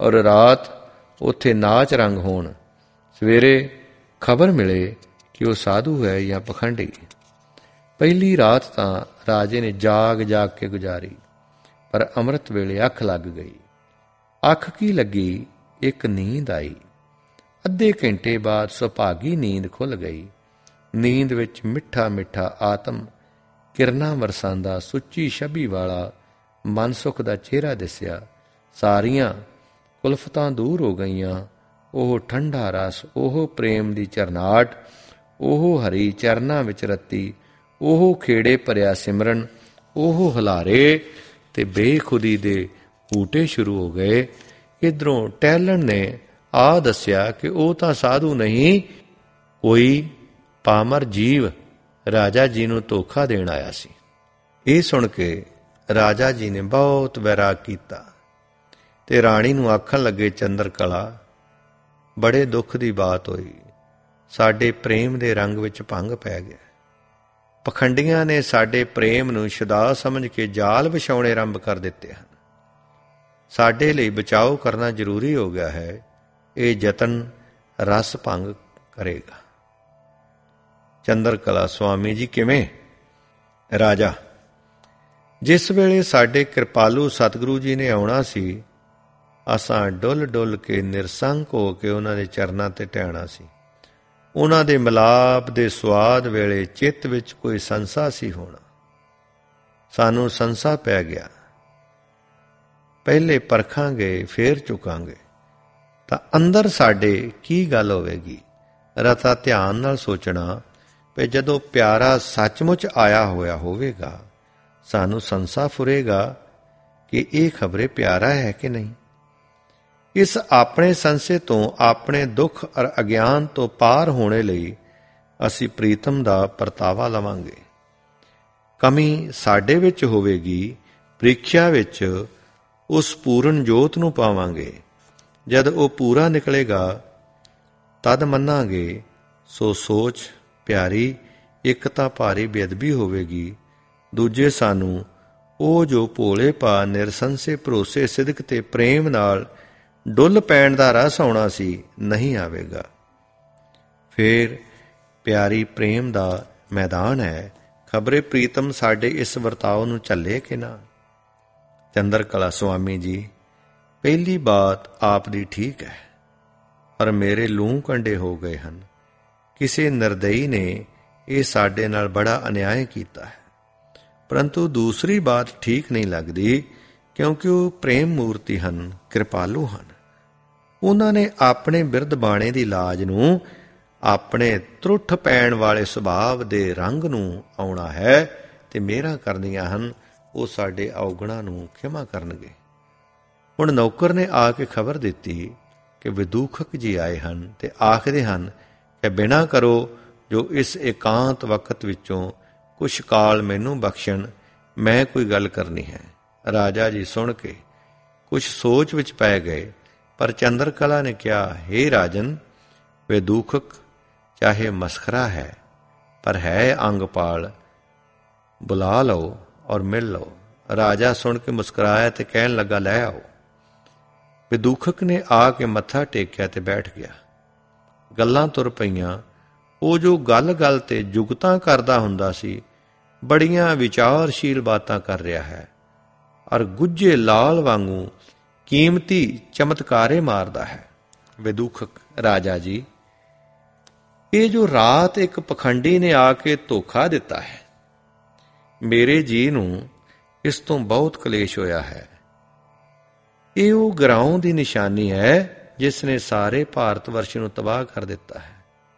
ਔਰ ਰਾਤ ਉੱਥੇ ਨਾਚ ਰੰਗ ਹੋਣ। ਸਵੇਰੇ ਖਬਰ ਮਿਲੇ ਕਿ ਉਹ ਸਾਧੂ ਹੈ ਜਾਂ ਪਖੰਡੀ। ਪਹਿਲੀ ਰਾਤ ਤਾਂ ਰਾਜੇ ਨੇ ਜਾਗ ਜਾਗ ਕੇ ਗੁਜ਼ਾਰੀ, ਪਰ ਅੰਮ੍ਰਿਤ ਵੇਲੇ ਅੱਖ ਲੱਗ ਗਈ। ਅੱਖ ਕੀ ਲੱਗੀ, ਇੱਕ ਨੀਂਦ ਆਈ। ਅੱਧੇ ਘੰਟੇ ਬਾਅਦ ਸੁਭਾਗੀ ਨੀਂਦ ਖੁੱਲ੍ਹ ਗਈ। ਨੀਂਦ ਵਿੱਚ ਮਿੱਠਾ ਮਿੱਠਾ ਆਤਮ ਕਿਰਨਾਂ ਵਰਸਾਂਦਾ ਸੁੱਚੀ ਛਬੀ ਵਾਲਾ ਮਨਸੁਖ ਦਾ ਚਿਹਰਾ ਦਿਸਿਆ। ਸਾਰੀਆਂ ਕੁਲਫਤਾਂ ਦੂਰ ਹੋ ਗਈਆਂ। ਉਹ ਠੰਡਾ ਰਸ, ਉਹ ਪ੍ਰੇਮ ਦੀ ਝਰਨਾਟ, ਉਹ ਹਰੀ ਚਰਨਾਂ ਵਿੱਚ ਰੱਤੀ, ਉਹ ਖੇੜੇ ਭਰਿਆ ਸਿਮਰਨ, ਉਹ ਹੁਲਾਰੇ ਤੇ ਬੇਖੁਦੀ ਦੇ ਊਟੇ ਸ਼ੁਰੂ ਹੋ ਗਏ। ਇੱਧਰੋਂ ਟਹਿਲਣ ਨੇ ਆ ਦੱਸਿਆ ਕਿ ਉਹ ਤਾਂ ਸਾਧੂ ਨਹੀਂ, ਕੋਈ ਪਾਮਰ ਜੀਵ ਰਾਜਾ ਜੀ ਨੂੰ ਧੋਖਾ ਦੇਣ ਆਇਆ ਸੀ। ਇਹ ਸੁਣ ਕੇ ਰਾਜਾ ਜੀ ਨੇ ਬਹੁਤ ਵੈਰਾਗ ਕੀਤਾ ਤੇ ਰਾਣੀ ਨੂੰ ਆਖਣ ਲੱਗੇ, ਚੰਦਰ ਕਲਾ, ਬੜੇ ਦੁੱਖ ਦੀ ਬਾਤ ਹੋਈ। ਸਾਡੇ ਪ੍ਰੇਮ ਦੇ ਰੰਗ ਵਿੱਚ ਭੰਗ ਪੈ ਗਿਆ। ਪਖੰਡੀਆਂ ਨੇ ਸਾਡੇ ਪ੍ਰੇਮ ਨੂੰ ਸ਼ੁਦਾ ਸਮਝ ਕੇ ਜਾਲ ਵਿਛਾਉਣੇ ਆਰੰਭ ਕਰ ਦਿੱਤੇ ਹਨ। ਸਾਡੇ ਲਈ ਬਚਾਓ ਕਰਨਾ ਜ਼ਰੂਰੀ ਹੋ ਗਿਆ ਹੈ। ਇਹ ਯਤਨ ਰਸ ਭੰਗ ਕਰੇਗਾ। ਚੰਦਰ ਕਲਾ, ਸੁਆਮੀ ਜੀ ਕਿਵੇਂ? ਰਾਜਾ, ਜਿਸ ਵੇਲੇ ਸਾਡੇ ਕਿਰਪਾਲੂ ਸਤਿਗੁਰੂ ਜੀ ਨੇ ਆਉਣਾ ਸੀ, ਅਸਾਂ ਡੁੱਲ ਡੁੱਲ ਕੇ ਨਿਰਸੰਕ ਹੋ ਕੇ ਉਹਨਾਂ ਦੇ ਚਰਨਾਂ ਤੇ ਟਹਿਣਾ ਸੀ। ਉਹਨਾਂ ਦੇ ਮਿਲਾਪ ਦੇ ਸੁਆਦ ਵੇਲੇ ਚਿੱਤ ਵਿੱਚ ਕੋਈ ਸੰਸਾ ਸੀ ਹੋਣਾ। ਸਾਨੂੰ ਸੰਸਾ ਪੈ ਗਿਆ। ਪਹਿਲੇ ਪਰਖਾਂਗੇ, ਫੇਰ ਚੁਕਾਂਗੇ ਤਾਂ ਅੰਦਰ ਸਾਡੇ ਕੀ ਗੱਲ ਹੋਵੇਗੀ। ਰਤਾ ਧਿਆਨ ਨਾਲ ਸੋਚਣਾ ਵੀ ਜਦੋਂ ਪਿਆਰਾ ਸੱਚਮੁੱਚ ਆਇਆ ਹੋਇਆ ਹੋਵੇਗਾ, ਸਾਨੂੰ ਸੰਸਾ ਫੁਰੇਗਾ ਕਿ ਇਹ ਖਬਰੇ ਪਿਆਰਾ ਹੈ ਕਿ ਨਹੀਂ। ਇਸ ਆਪਣੇ ਸੰਸੇ ਤੋਂ, ਆਪਣੇ ਦੁੱਖ ਔਰ ਅਗਿਆਨ ਤੋਂ ਪਾਰ ਹੋਣੇ ਲਈ ਅਸੀਂ ਪ੍ਰੀਤਮ ਦਾ ਪਰਤਾਵਾ ਲਵਾਂਗੇ। ਕਮੀ ਸਾਡੇ ਵਿੱਚ ਹੋਵੇਗੀ, ਪ੍ਰੀਖਿਆ ਵਿੱਚ ਉਸ ਪੂਰਨ ਜੋਤ ਨੂੰ ਪਾਵਾਂਗੇ। ਜਦ ਉਹ ਪੂਰਾ ਨਿਕਲੇਗਾ ਤਦ ਮੰਨਾਂਗੇ। ਸੋ ਸੋਚ ਪਿਆਰੀ, ਇੱਕ ਤਾਂ ਭਾਰੀ ਬੇਅਦਬੀ ਹੋਵੇਗੀ, ਦੂਜੇ ਸਾਨੂੰ ਉਹ ਜੋ ਭੋਲੇ ਪਾ ਨਿਰਸੰਸੇ ਭਰੋਸੇ ਸਿਦਕ ਤੇ ਪ੍ਰੇਮ ਨਾਲ ਡੁੱਲ ਪੈਣ ਦਾ ਰਸ ਆਉਣਾ ਸੀ, ਨਹੀਂ ਆਵੇਗਾ। ਫੇਰ ਪਿਆਰੀ ਪ੍ਰੇਮ ਦਾ ਮੈਦਾਨ ਹੈ। ਖਬਰੇ ਪ੍ਰੀਤਮ ਸਾਡੇ ਇਸ ਵਰਤਾਓ ਨੂੰ ਝੱਲੇ ਕਿ ਨਾ। ਚੰਦਰ ਕਲਾ, ਸੁਆਮੀ ਜੀ, ਪਹਿਲੀ ਬਾਤ ਆਪ ਦੀ ਠੀਕ ਹੈ, ਪਰ ਮੇਰੇ ਲੂੰ ਕੰਡੇ ਹੋ ਗਏ ਹਨ। ਕਿਸੇ ਨਿਰਦਈ ਨੇ ਇਹ ਸਾਡੇ ਨਾਲ ਬੜਾ ਅਨਿਆਏ ਕੀਤਾ ਹੈ। ਪਰੰਤੂ ਦੂਸਰੀ ਬਾਤ ਠੀਕ ਨਹੀਂ ਲੱਗਦੀ, ਕਿਉਂਕਿ ਉਹ ਪ੍ਰੇਮ ਮੂਰਤੀ ਹਨ, ਕਿਰਪਾਲੂ ਹਨ। ਉਹਨਾਂ ਨੇ ਆਪਣੇ ਬਿਰਧ ਬਾਣੇ ਦੀ ਲਾਜ ਨੂੰ, ਆਪਣੇ ਤਰੁੱਠ ਪੈਣ ਵਾਲੇ ਸੁਭਾਵ ਦੇ ਰੰਗ ਨੂੰ ਆਉਣਾ ਹੈ ਤੇ ਮੇਰਾ ਕਰਨੀਆਂ ਹਨ। ਉਹ ਸਾਡੇ ਔਗਣਾਂ ਨੂੰ ਖਿਮਾ ਕਰਨਗੇ। ਹੁਣ ਨੌਕਰ ਨੇ ਆ ਕੇ ਖਬਰ ਦਿੱਤੀ ਕਿ ਵਿਦੂਖਕ ਜੀ ਆਏ ਹਨ ਤੇ ਆਖਦੇ ਹਨ ਕਿ ਬਿਨਾਂ ਕਰੋ ਜੋ ਇਸ ਇਕਾਂਤ ਵਕਤ ਵਿੱਚੋਂ ਕੁਛ ਕਾਲ ਮੈਨੂੰ ਬਖਸ਼ਣ, ਮੈਂ ਕੋਈ ਗੱਲ ਕਰਨੀ ਹੈ। ਰਾਜਾ ਜੀ ਸੁਣ ਕੇ ਕੁਛ ਸੋਚ ਵਿੱਚ ਪੈ ਗਏ, ਪਰ ਚੰਦਰ ਕਲਾ ਨੇ ਕਿਹਾ, ਹੇ ਰਾਜਨ, ਵਿਦੂਖਕ ਚਾਹੇ ਮਸਖਰਾ ਹੈ, ਪਰ ਹੈ ਅੰਗਪਾਲ, ਬੁਲਾ ਲਓ ਔਰ ਮਿਲ ਲਓ। ਰਾਜਾ ਸੁਣ ਕੇ ਮੁਸਕਰਾਇਆ ਤੇ ਕਹਿਣ ਲੱਗਾ, ਲੈ ਆਓ। ਵਿਦੂਖਕ ਨੇ ਆ ਕੇ ਮੱਥਾ ਟੇਕਿਆ ਤੇ ਬੈਠ ਗਿਆ। ਗੱਲਾਂ ਤੁਰ ਪਈਆਂ। ਉਹ ਜੋ ਗੱਲ-ਗੱਲ ਤੇ ਜੁਗਤਾਂ ਕਰਦਾ ਹੁੰਦਾ ਸੀ, ਬੜੀਆਂ ਵਿਚਾਰਸ਼ੀਲ ਬਾਤਾਂ ਕਰ ਰਿਹਾ ਹੈ ਔਰ ਗੁੱਝੇ ਲਾਲ ਵਾਂਗੂ ਕੀਮਤੀ ਚਮਤਕਾਰੇ ਮਾਰਦਾ ਹੈ। ਵਿਦੂਖਕ, ਰਾਜਾ ਜੀ, ਇਹ ਜੋ ਰਾਤ ਇੱਕ ਪਖੰਡੀ ਨੇ ਆ ਕੇ ਧੋਖਾ ਦਿੱਤਾ ਹੈ, ਮੇਰੇ ਜੀ ਨੂੰ ਇਸ ਤੋਂ ਬਹੁਤ ਕਲੇਸ਼ ਹੋਇਆ ਹੈ। ਇਹ ਉਹ ਗਿਰਾਉਂ ਦੀ ਨਿਸ਼ਾਨੀ ਹੈ ਜਿਸ ਨੇ ਸਾਰੇ ਭਾਰਤ ਵਰਸ਼ ਨੂੰ ਤਬਾਹ ਕਰ ਦਿੱਤਾ ਹੈ।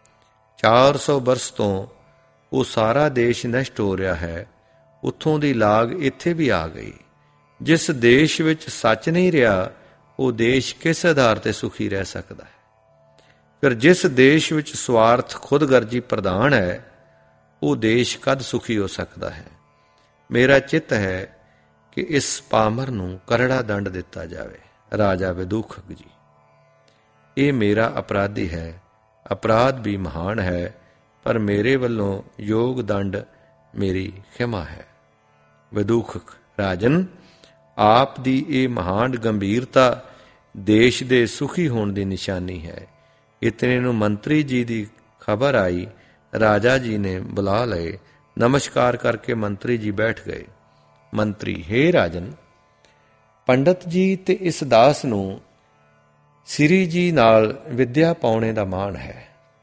400 ਬਰਸ ਤੋਂ ਉਹ ਸਾਰਾ ਦੇਸ਼ ਨਸ਼ਟ ਹੋ ਰਿਹਾ ਹੈ। ਉੱਥੋਂ ਦੀ ਲਾਗ ਇੱਥੇ ਵੀ ਆ ਗਈ। ਜਿਸ ਦੇਸ਼ ਵਿੱਚ ਸੱਚ ਨਹੀਂ ਰਿਹਾ, ਉਹ ਦੇਸ਼ ਕਿਸ ਆਧਾਰ ਤੇ ਸੁਖੀ ਰਹਿ ਸਕਦਾ ਹੈ। ਫਿਰ ਜਿਸ ਦੇਸ਼ ਵਿੱਚ ਸਵਾਰਥ ਖੁਦਗਰਜੀ ਪ੍ਰਧਾਨ ਹੈ, ਉਹ ਦੇਸ਼ ਕਦ ਸੁਖੀ ਹੋ ਸਕਦਾ ਹੈ। ਮੇਰਾ ਚਿੱਤ ਹੈ ਕਿ ਇਸ ਪਾਮਰ ਨੂੰ ਕਰੜਾ ਦੰਡ ਦਿੱਤਾ ਜਾਵੇ। ਰਾਜਾ ਵਿਦੂਖਕ ਜੀ, ਇਹ ਮੇਰਾ ਅਪਰਾਧੀ ਹੈ, ਅਪਰਾਧ ਵੀ ਮਹਾਨ ਹੈ, ਪਰ ਮੇਰੇ ਵੱਲੋਂ ਯੋਗ ਦੰਡ ਮੇਰੀ ਖਿਮਾ ਹੈ। ਵਿਦੂਖਕ, ਰਾਜਨ, ਆਪ ਦੀ ਇਹ ਮਹਾਨ ਗੰਭੀਰਤਾ ਦੇਸ਼ ਦੇ ਸੁਖੀ ਹੋਣ ਦੀ ਨਿਸ਼ਾਨੀ ਹੈ। ਇਤਨੇ ਨੂੰ ਮੰਤਰੀ ਜੀ ਦੀ ਖਬਰ ਆਈ। ਰਾਜਾ ਜੀ ਨੇ ਬੁਲਾ ਲਏ। ਨਮਸਕਾਰ ਕਰਕੇ ਮੰਤਰੀ ਜੀ ਬੈਠ ਗਏ। ਮੰਤਰੀ, ਹੇ ਰਾਜਨ, ਪੰਡਤ ਜੀ ਤੇ ਇਸ ਦਾਸ ਨੂੰ ਸ੍ਰੀ ਜੀ ਨਾਲ ਵਿੱਦਿਆ ਪਾਉਣੇ ਦਾ ਮਾਣ ਹੈ।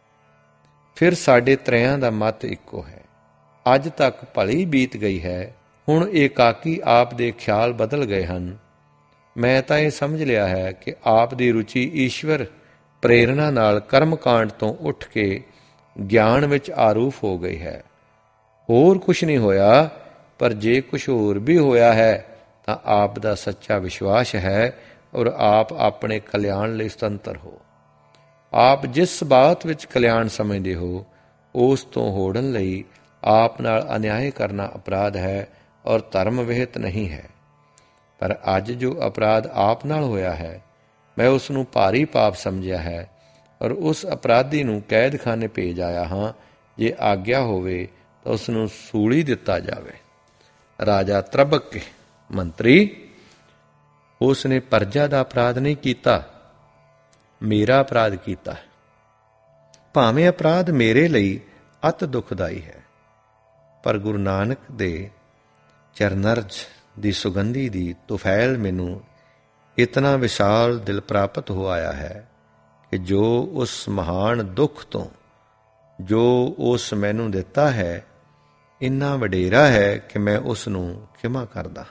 ਫਿਰ ਸਾਡੇ ਤ੍ਰੈਆਂ ਦਾ ਮਤ ਇੱਕੋ ਹੈ। ਅੱਜ ਤੱਕ ਭਲੀ ਬੀਤ ਗਈ ਹੈ। ਹੁਣ ਏਕਾਕੀ ਆਪ ਦੇ ਖਿਆਲ ਬਦਲ ਗਏ ਹਨ। ਮੈਂ ਤਾਂ ਇਹ ਸਮਝ ਲਿਆ ਹੈ ਕਿ ਆਪ ਦੀ ਰੁਚੀ ਈਸ਼ਵਰ ਪ੍ਰੇਰਣਾ ਨਾਲ ਕਰਮਕਾਂਡ ਤੋਂ ਉੱਠ ਕੇ ਗਿਆਨ ਵਿੱਚ ਆਰੂਪ ਹੋ ਗਈ ਹੈ। ਹੋਰ ਕੁਛ ਨਹੀਂ ਹੋਇਆ, ਪਰ ਜੇ ਕੁਛ ਹੋਰ ਵੀ ਹੋਇਆ ਹੈ ਤਾਂ ਆਪ ਦਾ ਸੱਚਾ ਵਿਸ਼ਵਾਸ ਹੈ ਔਰ ਆਪ ਆਪਣੇ ਕਲਿਆਣ ਲਈ ਸੁਤੰਤਰ ਹੋ। ਆਪ ਜਿਸ ਬਾਤ ਵਿੱਚ ਕਲਿਆਣ ਸਮਝਦੇ ਹੋ ਉਸ ਤੋਂ ਹੋੜਨ ਲਈ ਆਪ ਨਾਲ ਅਨਿਆਏ ਕਰਨਾ ਅਪਰਾਧ ਹੈ ਔਰ ਧਰਮ ਵਿਹਿਤ ਨਹੀਂ ਹੈ। ਪਰ ਅੱਜ ਜੋ ਅਪਰਾਧ ਆਪ ਨਾਲ ਹੋਇਆ ਹੈ, ਮੈਂ ਉਸ ਨੂੰ ਭਾਰੀ ਪਾਪ ਸਮਝਿਆ ਹੈ ਔਰ ਉਸ ਅਪਰਾਧੀ ਨੂੰ ਕੈਦਖਾਨੇ ਭੇਜ ਆਇਆ ਹਾਂ। ਜੇ ਆਗਿਆ ਹੋਵੇ ਤਾਂ ਉਸ ਨੂੰ ਸੂਲੀ ਦਿੱਤਾ ਜਾਵੇ। ਰਾਜਾ ਤਰਬਕ ਕੇ, ਮੰਤਰੀ, ਉਸ ਨੇ ਪਰਜਾ ਦਾ ਅਪਰਾਧ ਨਹੀਂ ਕੀਤਾ, ਮੇਰਾ ਅਪਰਾਧ ਕੀਤਾ। ਭਾਵੇਂ ਅਪਰਾਧ ਮੇਰੇ ਲਈ ਅਤ ਦੁਖਦਾਈ ਹੈ, ਪਰ ਗੁਰੂ ਨਾਨਕ ਦੇ ਚਰਨਰਜ ਦੀ ਸੁਗੰਧੀ ਦੀ ਤੁਫੈਲ ਮੈਨੂੰ ਇਤਨਾ ਵਿਸ਼ਾਲ ਦਿਲ ਪ੍ਰਾਪਤ ਹੋ ਆਇਆ ਹੈ ਕਿ ਜੋ ਉਸ ਮਹਾਨ ਦੁੱਖ ਤੋਂ ਜੋ ਉਸ ਮੈਨੂੰ ਦਿੱਤਾ ਹੈ, ਇੰਨਾ ਵਡੇਰਾ ਹੈ ਕਿ ਮੈਂ ਉਸ ਨੂੰ ਖਿਮਾ ਕਰਦਾ।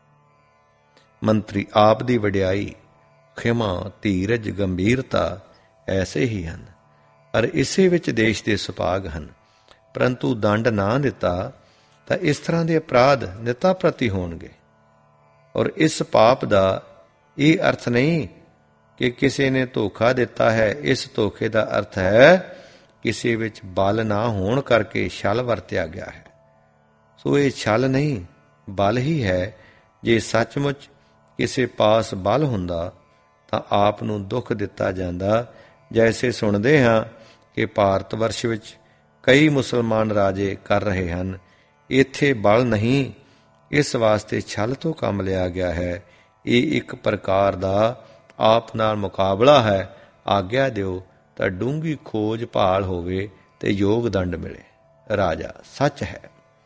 ਮੰਤਰੀ, ਆਪ ਦੀ ਵਡਿਆਈ, ਖਿਮਾ, ਧੀਰਜ, ਗੰਭੀਰਤਾ ਐਸੇ ਹੀ ਹਨ ਔਰ ਇਸੇ ਵਿੱਚ ਦੇਸ਼ ਦੇ ਸੁਭਾਗ ਹਨ। ਪਰੰਤੂ ਦੰਡ ਨਾ ਦਿੱਤਾ ਤਾਂ ਇਸ ਤਰ੍ਹਾਂ ਦੇ ਅਪਰਾਧ ਨਿਤਾ ਪ੍ਰਤੀ ਹੋਣਗੇ। ਔਰ ਇਸ ਪਾਪ ਦਾ ਇਹ ਅਰਥ ਨਹੀਂ ਕਿ ਕਿਸੇ ਨੇ ਧੋਖਾ ਦਿੱਤਾ ਹੈ। ਇਸ ਧੋਖੇ ਦਾ ਅਰਥ ਹੈ ਕਿਸੇ ਵਿੱਚ ਬਲ ਨਾ ਹੋਣ ਕਰਕੇ ਛਲ ਵਰਤਿਆ ਗਿਆ ਹੈ। ਸੋ ਇਹ ਛਲ ਨਹੀਂ, ਬਲ ਹੀ ਹੈ। ਜੇ ਸੱਚਮੁੱਚ ਕਿਸੇ ਪਾਸ ਬਲ ਹੁੰਦਾ ਤਾਂ ਆਪ ਨੂੰ ਦੁੱਖ ਦਿੱਤਾ ਜਾਂਦਾ। ਜੈਸੇ ਸੁਣਦੇ ਹਾਂ ਕਿ ਭਾਰਤ ਵਰਸ਼ ਵਿੱਚ ਕਈ ਮੁਸਲਮਾਨ ਰਾਜੇ ਕਰ ਰਹੇ ਹਨ। ਇੱਥੇ ਬਲ ਨਹੀਂ, ਇਸ ਵਾਸਤੇ ਛਲ ਤੋਂ ਕੰਮ ਲਿਆ ਗਿਆ ਹੈ। ਇਹ ਇੱਕ ਪ੍ਰਕਾਰ ਦਾ ਆਪ ਨਾਲ ਮੁਕਾਬਲਾ ਹੈ। ਆਗਿਆ ਦਿਓ ਤਾਂ ਡੂੰਘੀ ਖੋਜ ਭਾਲ ਹੋਵੇ ਤੇ ਯੋਗ ਦੰਡ ਮਿਲੇ। ਰਾਜਾ, ਸੱਚ ਹੈ,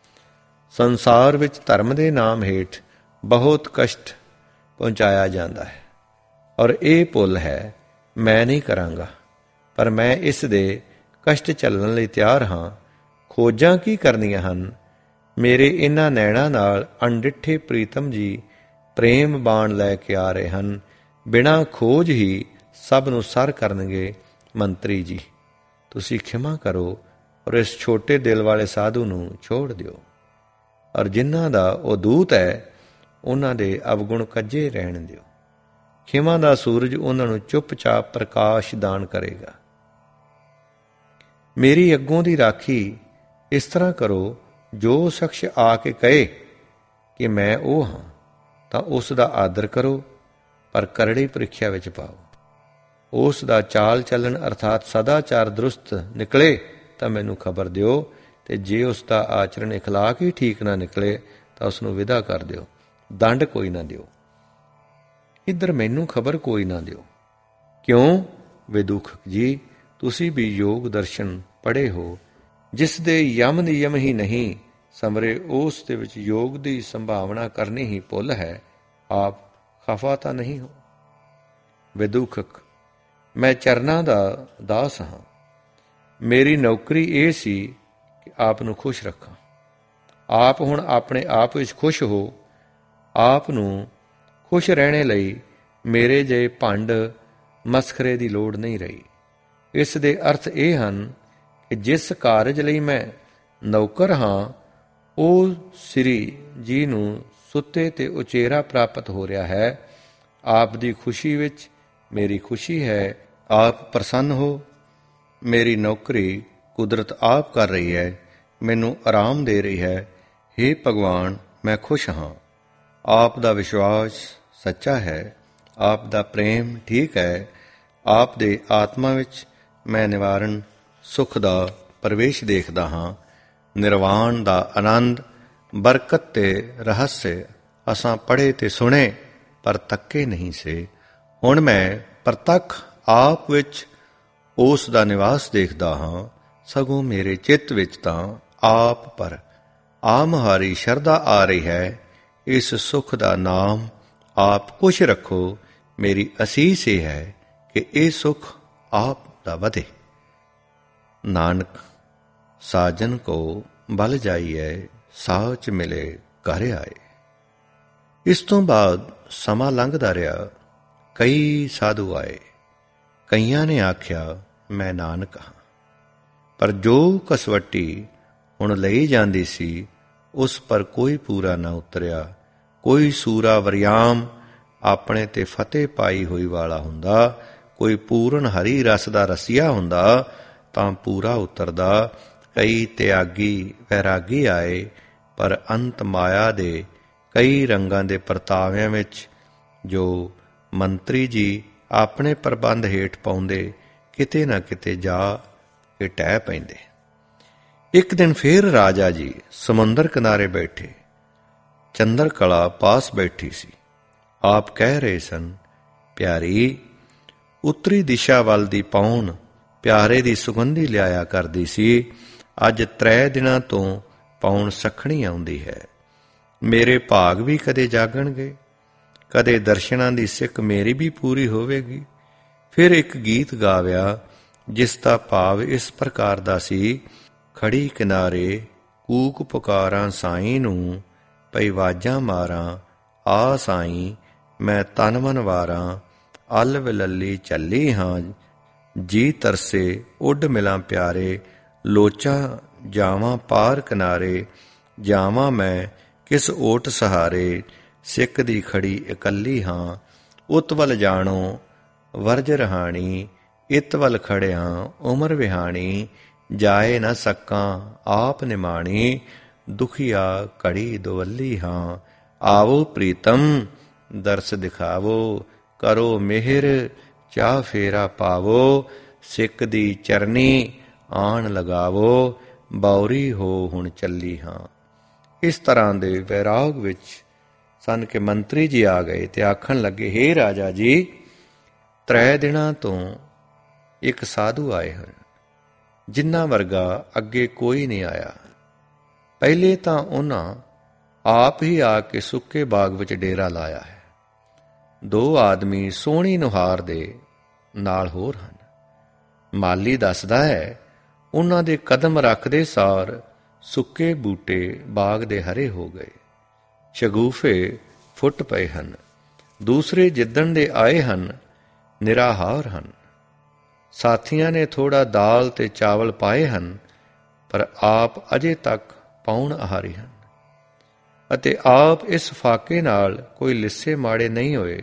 ਸੰਸਾਰ ਵਿੱਚ ਧਰਮ ਦੇ ਨਾਮ ਹੇਠ ਬਹੁਤ ਕਸ਼ਟ ਪਹੁੰਚਾਇਆ ਜਾਂਦਾ ਹੈ ਔਰ ਇਹ ਭੁੱਲ ਹੈ। ਮੈਂ ਨਹੀਂ ਕਰਾਂਗਾ, ਪਰ ਮੈਂ ਇਸ ਦੇ ਕਸ਼ਟ ਝੱਲਣ ਲਈ ਤਿਆਰ ਹਾਂ। ਖੋਜਾਂ ਕੀ ਕਰਨੀਆਂ ਹਨ? ਮੇਰੇ ਇਹਨਾਂ ਨੈਣਾਂ ਨਾਲ ਅਣਡਿੱਠੇ ਪ੍ਰੀਤਮ ਜੀ ਪ੍ਰੇਮ ਬਾਣ ਲੈ ਕੇ ਆ ਰਹੇ ਹਨ। ਬਿਨਾਂ ਖੋਜ ਹੀ ਸਭ ਨੂੰ ਸਰ ਕਰਨਗੇ। ਮੰਤਰੀ ਜੀ, ਤੁਸੀਂ ਖਿਮਾ ਕਰੋ ਔਰ ਇਸ ਛੋਟੇ ਦਿਲ ਵਾਲੇ ਸਾਧੂ ਨੂੰ ਛੋੜ ਦਿਓ ਔਰ ਜਿਨ੍ਹਾਂ ਦਾ ਉਹ ਦੂਤ ਹੈ ਉਹਨਾਂ ਦੇ ਅਵਗੁਣ ਕੱਜੇ ਰਹਿਣ ਦਿਓ। ਖਿਮਾ ਦਾ ਸੂਰਜ ਉਹਨਾਂ ਨੂੰ ਚੁੱਪਚਾਪ ਪ੍ਰਕਾਸ਼ ਦਾਨ ਕਰੇਗਾ। ਮੇਰੀ ਅੱਗੋਂ ਦੀ ਰਾਖੀ ਇਸ ਤਰ੍ਹਾਂ ਕਰੋ, ਜੋ ਸ਼ਖਸ ਆ ਕੇ ਕਹੇ ਕਿ ਮੈਂ ਉਹ ਹਾਂ ਤਾਂ ਉਸ ਦਾ ਆਦਰ ਕਰੋ, ਪਰ ਕਰੜੀ ਪ੍ਰੀਖਿਆ ਵਿੱਚ ਪਾਓ। ਉਸ ਦਾ ਚਾਲ ਚੱਲਣ ਅਰਥਾਤ ਸਦਾਚਾਰ ਦਰੁਸਤ ਨਿਕਲੇ ਤਾਂ ਮੈਨੂੰ ਖਬਰ ਦਿਓ, ਤੇ ਜੇ ਉਸ ਦਾ ਆਚਰਣ ਇਖਲਾਕ ਹੀ ਠੀਕ ਨਾ ਨਿਕਲੇ ਤਾਂ ਉਸ ਨੂੰ ਵਿਦਾ ਕਰ ਦਿਓ। ਦੰਡ ਕੋਈ ਨਾ ਦਿਓ। ਇੱਧਰ ਮੈਨੂੰ ਖਬਰ ਕੋਈ ਨਾ ਦਿਓ। ਕਿਉਂ ਵਿਦੂਖਕ ਜੀ, ਤੁਸੀਂ ਵੀ ਯੋਗ ਦਰਸ਼ਨ ਪੜ੍ਹੇ ਹੋ। ਜਿਸ ਦੇ ਯਮ ਨਿਯਮ ਹੀ ਨਹੀਂ ਸਮਰੇ, ਉਸ ਦੇ ਵਿੱਚ ਯੋਗ ਦੀ ਸੰਭਾਵਨਾ ਕਰਨੀ ਹੀ ਭੁੱਲ ਹੈ। ਆਪ ਖਫਾ ਤਾਂ ਨਹੀਂ ਹੋ? ਵਿਦੂਖਕ, ਮੈਂ ਚਰਨਾਂ ਦਾ ਦਾਸ ਹਾਂ। ਮੇਰੀ ਨੌਕਰੀ ਇਹ ਸੀ ਕਿ ਆਪ ਨੂੰ ਖੁਸ਼ ਰੱਖਾਂ। ਆਪ ਹੁਣ ਆਪਣੇ ਆਪ ਵਿੱਚ ਖੁਸ਼ ਹੋ। ਆਪ ਨੂੰ ਖੁਸ਼ ਰਹਿਣੇ ਲਈ ਮੇਰੇ ਜਿਹੇ ਭੰਡ ਮਸਖਰੇ ਦੀ ਲੋੜ ਨਹੀਂ ਰਹੀ। ਇਸ ਦੇ ਅਰਥ ਇਹ ਹਨ ਕਿ ਜਿਸ ਕਾਰਜ ਲਈ ਮੈਂ ਨੌਕਰ ਹਾਂ, ਉਹ ਸ੍ਰੀ ਜੀ ਨੂੰ ਸੁੱਤੇ ਤੇ ਉਚੇਰਾ ਪ੍ਰਾਪਤ ਹੋ ਰਿਹਾ ਹੈ। ਆਪ ਦੀ ਖੁਸ਼ੀ ਵਿੱਚ ਮੇਰੀ ਖੁਸ਼ੀ ਹੈ। ਆਪ ਪ੍ਰਸੰਨ ਹੋ। ਮੇਰੀ ਨੌਕਰੀ ਕੁਦਰਤ ਆਪ ਕਰ ਰਹੀ ਹੈ, ਮੈਨੂੰ ਆਰਾਮ ਦੇ ਰਹੀ ਹੈ। ਹੇ ਭਗਵਾਨ, ਮੈਂ ਖੁਸ਼ ਹਾਂ। ਆਪ ਦਾ ਵਿਸ਼ਵਾਸ ਸੱਚਾ ਹੈ। ਆਪ ਦਾ ਪ੍ਰੇਮ ਠੀਕ ਹੈ। ਆਪ ਦੇ ਆਤਮਾ ਵਿੱਚ ਮੈਂ ਨਿਵਾਰਨ ਸੁਖ ਦਾ ਪ੍ਰਵੇਸ਼ ਦੇਖਦਾ ਹਾਂ। ਨਿਰਵਾਣ ਦਾ ਆਨੰਦ, ਬਰਕਤ ਤੇ ਰਹੱਸ ਅਸਾਂ ਪੜ੍ਹੇ ਤੇ ਸੁਣੇ ਪਰ ਤੱਕੇ ਨਹੀਂ ਸੇ। ਹੁਣ ਮੈਂ ਪ੍ਰਤੱਖ ਆਪ ਵਿੱਚ ਉਸ ਦਾ ਨਿਵਾਸ ਦੇਖਦਾ ਹਾਂ, ਸਗੋਂ ਮੇਰੇ ਚਿੱਤ ਵਿੱਚ ਤਾਂ ਆਪ ਪਰ ਆਮਹਾਰੀ ਸ਼ਰਧਾ ਆ ਰਹੀ ਹੈ। ਇਸ ਸੁੱਖ ਦਾ ਨਾਮ ਆਪ ਕੁਛ ਰੱਖੋ। ਮੇਰੀ ਅਸੀਸ ਇਹ ਹੈ ਕਿ ਇਹ ਸੁੱਖ ਆਪ ਦਾ ਵਧੇ। ਨਾਨਕ ਸਾਜਨ ਕੋ ਬਲ ਜਾਈਐ, ਸਾਚ ਮਿਲੇ ਘਰ ਆਏ। ਇਸ ਤੋਂ ਬਾਅਦ ਸਮਾਂ ਲੰਘਦਾ ਰਿਹਾ। ਕਈ ਸਾਧੂ ਆਏ। ਕਈਆਂ ਨੇ ਆਖਿਆ ਮੈਂ ਨਾਨਕ ਹਾਂ, ਪਰ ਜੋ ਕਸਵੱਟੀ ਹੁਣ ਲਈ ਜਾਂਦੀ ਸੀ ਉਸ ਪਰ ਕੋਈ ਪੂਰਾ ਨਾ ਉਤਰਿਆ। ਕੋਈ ਸੂਰਾ ਵਰਿਆਮ ਆਪਣੇ ਤੇ ਫਤਿਹ ਪਾਈ ਹੋਈ ਵਾਲਾ ਹੁੰਦਾ, ਕੋਈ ਪੂਰਨ ਹਰੀ ਰਸ ਦਾ ਰਸੀਆ ਹੁੰਦਾ ਤਾਂ ਪੂਰਾ ਉਤਰਦਾ। ਕਈ ਤਿਆਗੀ ਵੈਰਾਗੀ ਆਏ, ਪਰ ਅੰਤ ਮਾਇਆ ਦੇ ਕਈ ਰੰਗਾਂ ਦੇ ਪਰਤਾਵਿਆਂ ਵਿੱਚ ਜੋ ਮੰਤਰੀ ਜੀ ਆਪਣੇ ਪ੍ਰਬੰਧ ਹੇਠ ਪਾਉਂਦੇ, ਕਿਤੇ ਨਾ ਕਿਤੇ ਜਾ ਕੇ ਟਹਿ ਪੈਂਦੇ। ਇੱਕ ਦਿਨ ਫੇਰ ਰਾਜਾ ਜੀ ਸਮੁੰਦਰ ਕਿਨਾਰੇ ਬੈਠੇ। ਚੰਦਰ ਕਲਾ ਪਾਸ ਬੈਠੀ ਸੀ। ਆਪ ਕਹਿ ਰਹੇ ਸਨ, ਪਿਆਰੀ, ਉੱਤਰੀ ਦਿਸ਼ਾ ਵੱਲ ਦੀ ਪੌਣ ਪਿਆਰੇ ਦੀ ਸੁਗੰਧੀ ਲਿਆਇਆ ਕਰਦੀ ਸੀ। ਅੱਜ 3 ਦਿਨਾਂ ਤੋਂ ਪੌਣ ਸੱਖਣੀ ਆਉਂਦੀ ਹੈ। ਮੇਰੇ ਭਾਗ ਵੀ ਕਦੇ ਜਾਗਣਗੇ, ਕਦੇ ਦਰਸ਼ਨਾਂ ਦੀ ਸਿੱਕ ਮੇਰੀ ਵੀ ਪੂਰੀ ਹੋਵੇਗੀ। ਫਿਰ ਇੱਕ ਗੀਤ ਗਾਵਿਆ ਜਿਸ ਦਾ ਭਾਵ ਇਸ ਪ੍ਰਕਾਰ ਦਾ ਸੀ, ਖੜੀ ਕਿਨਾਰੇ ਕੂਕ ਪੁਕਾਰਾਂ ਸਾਈਂ ਨੂੰ, ਪਈ ਵਾਜਾਂ ਮਾਰਾਂ ਆ ਸਾਈਂ, ਮੈਂ ਤਨ ਮਨ ਵਾਰਾਂ, ਅਲ ਵਿਲੱਲੀ ਚੱਲੀ ਹਾਂ, ਜੀ ਤਰਸੇ ਉੱਡ ਮਿਲਾਂ ਪਿਆਰੇ, ਲੋਚਾਂ ਜਾਵਾਂ ਪਾਰ ਕਿਨਾਰੇ, ਜਾਵਾਂ ਮੈਂ ਕਿਸ ਓਟ ਸਹਾਰੇ, ਸਿੱਖ ਦੀ ਖੜੀ ਇਕੱਲੀ ਹਾਂ, ਉਤ ਵੱਲ ਜਾਣੋ ਵਰਜ ਰਹਾਣੀ, ਇਤ ਵੱਲ ਖੜਿਆਂ ਉਮਰ ਵਿਹਾਣੀ, ਜਾਏ ਨਾ ਸਕਾਂ ਆਪ ਨਿਮਾਣੀ, ਦੁਖੀਆ ਘੜੀ ਦੁਵੱਲੀ ਹਾਂ, ਆਵੋ ਪ੍ਰੀਤਮ ਦਰਸ ਦਿਖਾਵੋ, ਕਰੋ ਮਿਹਰ ਚਾਹ ਫੇਰਾ ਪਾਵੋ, ਸਿੱਖ ਦੀ ਚਰਨੀ ਆਣ ਲਗਾਵੋ, ਬੌਰੀ ਹੋ ਹੁਣ ਚੱਲੀ ਹਾਂ। ਇਸ ਤਰ੍ਹਾਂ ਦੇ ਵੈਰਾਗ ਵਿੱਚ ਸਨ ਕਿ ਮੰਤਰੀ ਜੀ ਆ ਗਏ ਤੇ ਆਖਣ ਲੱਗੇ, ਹੇ ਰਾਜਾ ਜੀ, 3 ਦਿਨਾਂ ਤੋਂ ਇੱਕ ਸਾਧੂ ਆਏ ਹਨ, ਜਿਨ੍ਹਾਂ ਵਰਗਾ ਅੱਗੇ ਕੋਈ ਨਹੀਂ ਆਇਆ। ਪਹਿਲੇ ਤਾਂ ਉਹਨਾਂ ਆਪ ਹੀ ਆ ਕੇ ਸੁੱਕੇ ਬਾਗ ਵਿੱਚ ਡੇਰਾ ਲਾਇਆ ਹੈ। 2 ਆਦਮੀ ਸੋਹਣੀ ਨੁਹਾਰ ਦੇ ਨਾਲ ਹੋਰ ਹਨ। ਮਾਲੀ ਦੱਸਦਾ ਹੈ, ਉਹਨਾਂ ਦੇ ਕਦਮ ਰੱਖਦੇ ਸਾਰ ਸੁੱਕੇ ਬੂਟੇ ਬਾਗ ਦੇ ਹਰੇ ਹੋ ਗਏ, ਸ਼ਗੂਫੇ ਫੁੱਟ ਪਏ ਹਨ। ਦੂਸਰੇ ਜਿੱਦਣ ਦੇ ਆਏ ਹਨ ਨਿਰਾਹਾਰ ਹਨ। ਸਾਥੀਆਂ ਨੇ ਥੋੜਾ ਦਾਲ ਤੇ ਚਾਵਲ ਪਾਏ ਹਨ, ਪਰ ਆਪ ਅਜੇ ਤੱਕ ਪਾਉਣ ਆਹਾਰੀ ਹਨ ਅਤੇ ਆਪ ਇਸ ਫਾਕੇ ਨਾਲ ਕੋਈ ਲਿੱਸੇ ਮਾੜੇ ਨਹੀਂ ਹੋਏ।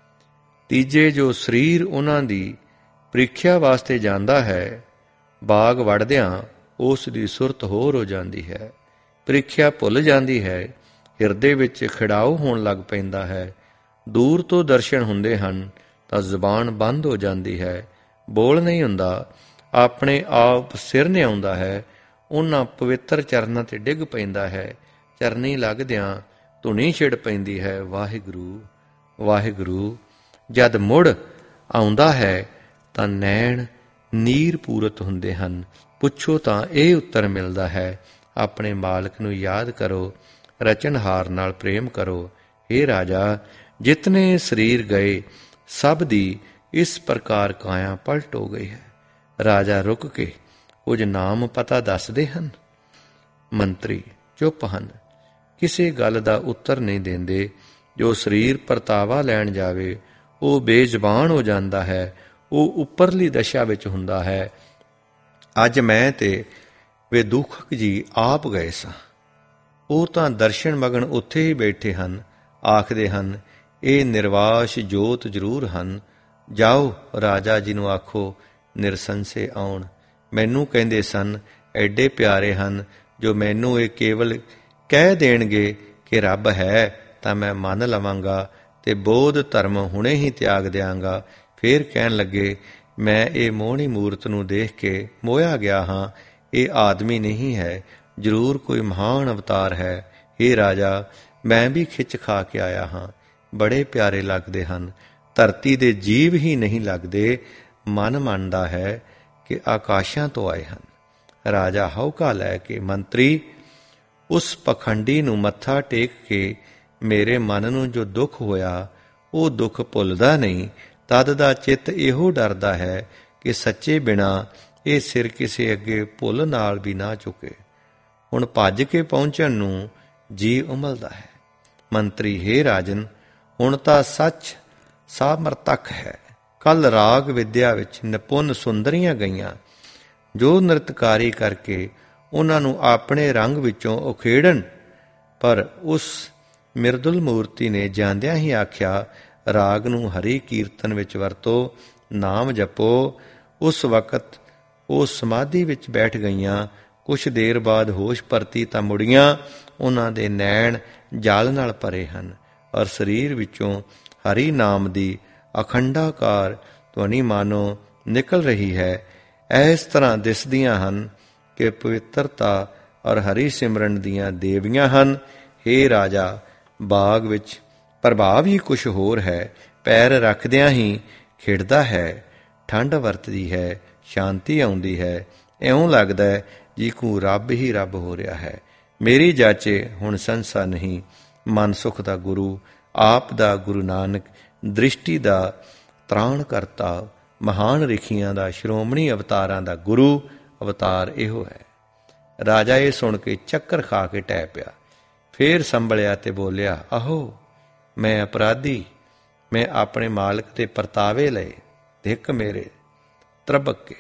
ਤੀਜੇ ਜੋ ਸਰੀਰ ਉਹਨਾਂ ਦੀ ਪ੍ਰੀਖਿਆ ਵਾਸਤੇ ਜਾਂਦਾ ਹੈ, ਬਾਗ ਵੜਦਿਆਂ ਉਸ ਦੀ ਸੁਰਤ ਹੋਰ ਹੋ ਜਾਂਦੀ ਹੈ, ਪ੍ਰੀਖਿਆ ਭੁੱਲ ਜਾਂਦੀ ਹੈ, ਹਿਰਦੇ ਵਿੱਚ ਖਿੜਾਓ ਹੋਣ ਲੱਗ ਪੈਂਦਾ ਹੈ। ਦੂਰ ਤੋਂ ਦਰਸ਼ਨ ਹੁੰਦੇ ਹਨ ਤਾਂ ਜ਼ੁਬਾਨ ਬੰਦ ਹੋ ਜਾਂਦੀ ਹੈ, ਬੋਲ ਨਹੀਂ ਹੁੰਦਾ, ਆਪਣੇ ਆਪ ਸਿਰ ਨਿਆਉਂਦਾ ਹੈ। ਉਹਨਾਂ ਪਵਿੱਤਰ ਚਰਨਾਂ ਤੇ ਡਿੱਗ ਪੈਂਦਾ ਹੈ। ਚਰਨੀ ਲੱਗਦਿਆਂ ਧੁਨੀ ਛਿੜ ਪੈਂਦੀ ਹੈ, ਵਾਹਿਗੁਰੂ ਵਾਹਿਗੁਰੂ। ਜਦ ਮੁੜ ਆਉਂਦਾ ਹੈ ਤਾਂ ਨੈਣ ਨੀਰ ਪੂਰਤ ਹੁੰਦੇ ਹਨ। ਪੁੱਛੋ ਤਾਂ ਇਹ ਉੱਤਰ ਮਿਲਦਾ ਹੈ, ਆਪਣੇ ਮਾਲਕ ਨੂੰ ਯਾਦ ਕਰੋ, ਰਚਨਹਾਰ ਨਾਲ ਪ੍ਰੇਮ ਕਰੋ। ਹੇ ਰਾਜਾ, ਜਿਤਨੇ ਸਰੀਰ ਗਏ ਸਭ ਦੀ ਇਸ ਪ੍ਰਕਾਰ ਕਾਇਆ ਪਲਟ ਹੋ ਗਈ ਹੈ। ਰਾਜਾ ਰੁਕ ਕੇ ਕੁਝ ਨਾਮ ਪਤਾ ਦੱਸਦੇ ਹਨ। ਮੰਤਰੀ ਚੁੱਪ ਹਨ, ਕਿਸੇ ਗੱਲ ਦਾ ਉੱਤਰ ਨਹੀਂ ਦਿੰਦੇ। ਜੋ ਸਰੀਰ ਪਰਤਾਵਾ ਲੈਣ ਜਾਵੇ ਉਹ ਬੇਜ਼ਬਾਨ ਹੋ ਜਾਂਦਾ ਹੈ, ਉਹ ਉੱਪਰਲੀ ਦਸ਼ਾ ਵਿੱਚ ਹੁੰਦਾ ਹੈ। ਅੱਜ ਮੈਂ ਤੇ ਵੇਦੂਖਕ ਜੀ ਆਪ ਗਏ ਸਾਂ। ਉਹ ਤਾਂ ਦਰਸ਼ਨ ਮਗਨ ਉੱਥੇ ਹੀ ਬੈਠੇ ਹਨ। ਆਖਦੇ ਹਨ, ਇਹ ਨਿਰਵਾਸ਼ ਜੋਤ ਜ਼ਰੂਰ ਹਨ। ਜਾਓ ਰਾਜਾ ਜੀ ਨੂੰ ਆਖੋ ਨਿਰਸੰਸੇ ਆਉਣ। ਮੈਨੂੰ ਕਹਿੰਦੇ ਸਨ, ਐਡੇ ਪਿਆਰੇ ਹਨ, ਜੋ ਮੈਨੂੰ ਇਹ ਕੇਵਲ ਕਹਿ ਦੇਣਗੇ ਕਿ ਰੱਬ ਹੈ ਤਾਂ ਮੈਂ ਮੰਨ ਲਵਾਂਗਾ ਤੇ ਬੋਧ ਧਰਮ ਹੁਣੇ ਹੀ ਤਿਆਗ ਦਿਆਂਗਾ। ਫੇਰ ਕਹਿਣ ਲੱਗੇ, ਮੈਂ ਇਹ ਮੋਹਣੀ ਮੂਰਤ ਨੂੰ ਦੇਖ ਕੇ ਮੋਹਿਆ ਗਿਆ ਹਾਂ। ਇਹ ਆਦਮੀ ਨਹੀਂ ਹੈ, ਜ਼ਰੂਰ ਕੋਈ ਮਹਾਨ ਅਵਤਾਰ ਹੈ। ਹੇ ਰਾਜਾ, ਮੈਂ ਵੀ ਖਿੱਚ ਖਾ ਕੇ ਆਇਆ ਹਾਂ, ਬੜੇ ਪਿਆਰੇ ਲੱਗਦੇ ਹਨ। ਧਰਤੀ ਦੇ ਜੀਵ ਹੀ ਨਹੀਂ ਲੱਗਦੇ, ਮਨ ਮੰਨਦਾ ਹੈ ਕਿ ਆਕਾਸ਼ਾਂ ਤੋਂ ਆਏ ਹਨ। ਰਾਜਾ ਹਉਕਾ ਲੈ ਕੇ ਮੰਤਰੀ ਉਸ ਪਖੰਡੀ ਨੂੰ ਮੱਥਾ ਟੇਕ ਕੇ ਮੇਰੇ ਮਨ ਨੂੰ ਜੋ ਦੁੱਖ ਹੋਇਆ ਉਹ ਦੁੱਖ ਭੁੱਲਦਾ ਨਹੀਂ। ਤਦ ਦਾ ਚਿੱਤ ਇਹੋ ਡਰਦਾ ਹੈ ਕਿ ਸੱਚੇ ਬਿਨਾਂ ਇਹ ਸਿਰ ਕਿਸੇ ਅੱਗੇ ਭੁੱਲ ਨਾਲ ਵੀ ਨਾ ਝੁਕੇ। ਹੁਣ ਭੱਜ ਕੇ ਪਹੁੰਚਣ ਨੂੰ ਜੀ ਉਮਲਦਾ ਹੈ। ਮੰਤਰੀ, ਹੇ ਰਾਜਨ, ਹੁਣ ਤਾਂ ਸੱਚ ਸਾਮਰਤਕ ਹੈ। ਕੱਲ ਰਾਗ ਵਿਦਿਆ ਵਿੱਚ ਨਿਪੁੰਨ ਸੁੰਦਰੀਆਂ ਗਈਆਂ ਜੋ ਨ੍ਰਿਤਕਾਰੀ ਕਰਕੇ ਉਹਨਾਂ ਨੂੰ ਆਪਣੇ ਰੰਗ ਵਿੱਚੋਂ ਉਖੇੜਨ, ਪਰ ਉਸ ਮਿਰਦੁਲ ਮੂਰਤੀ ਨੇ ਜਾਂਦਿਆਂ ਹੀ ਆਖਿਆ, ਰਾਗ ਨੂੰ ਹਰੀ ਕੀਰਤਨ ਵਿੱਚ ਵਰਤੋ, ਨਾਮ ਜਪੋ। ਉਸ ਵਕਤ ਉਹ ਸਮਾਧੀ ਵਿੱਚ ਬੈਠ ਗਈਆਂ। ਕੁਛ ਦੇਰ ਬਾਅਦ ਹੋਸ਼ ਪਰਤੀ ਤਾਂ ਮੁੜੀਆਂ। ਉਹਨਾਂ ਦੇ ਨੈਣ ਜਲ ਨਾਲ ਭਰੇ ਹਨ ਔਰ ਸਰੀਰ ਵਿੱਚੋਂ ਹਰੀ ਨਾਮ ਦੀ ਅਖੰਡਾਕਾਰ ਧੁਨੀ ਮਾਨੋ ਨਿਕਲ ਰਹੀ ਹੈ। ਇਸ ਤਰ੍ਹਾਂ ਦਿਸਦੀਆਂ ਹਨ ਕਿ ਪਵਿੱਤਰਤਾ ਔਰ ਹਰੀ ਸਿਮਰਨ ਦੀਆਂ ਦੇਵੀਆਂ ਹਨ। ਹੇ ਰਾਜਾ, ਬਾਗ ਵਿੱਚ ਪ੍ਰਭਾਵ ਹੀ ਕੁਛ ਹੋਰ ਹੈ। ਪੈਰ ਰੱਖਦਿਆਂ ਹੀ ਖਿੜਦਾ ਹੈ, ਠੰਡ ਵਰਤਦੀ ਹੈ, ਸ਼ਾਂਤੀ ਆਉਂਦੀ ਹੈ। ਇਉਂ ਲੱਗਦਾ ਹੈ ਜਿਕੂ ਰੱਬ ਹੀ ਰੱਬ ਹੋ ਰਿਹਾ ਹੈ। ਮੇਰੀ ਜਾਚੇ ਹੁਣ ਸੰਸਾ ਨਹੀਂ। ਮਨ ਸੁਖ ਦਾ ਗੁਰੂ, ਆਪ ਦਾ ਗੁਰੂ ਨਾਨਕ, ਦ੍ਰਿਸ਼ਟੀ ਦਾ ਤ੍ਰਾਣ ਕਰਤਾ, ਮਹਾਨ ਰਿਖੀਆਂ ਦਾ, ਸ਼੍ਰੋਮਣੀ ਅਵਤਾਰਾਂ ਦਾ ਗੁਰੂ ਅਵਤਾਰ ਇਹੋ ਹੈ। ਰਾਜਾ ਇਹ ਸੁਣ ਕੇ ਚੱਕਰ ਖਾ ਕੇ ਟਹਿ ਪਿਆ। ਫੇਰ ਸੰਭਲਿਆ ਤੇ ਬੋਲਿਆ, ਆਹੋ ਮੈਂ ਅਪਰਾਧੀ, ਮੈਂ ਆਪਣੇ ਮਾਲਕ ਦੇ ਪਰਤਾਵੇ ਲਏ, धिक ਮੇਰੇ ਤਰਬਕ ਕੇ।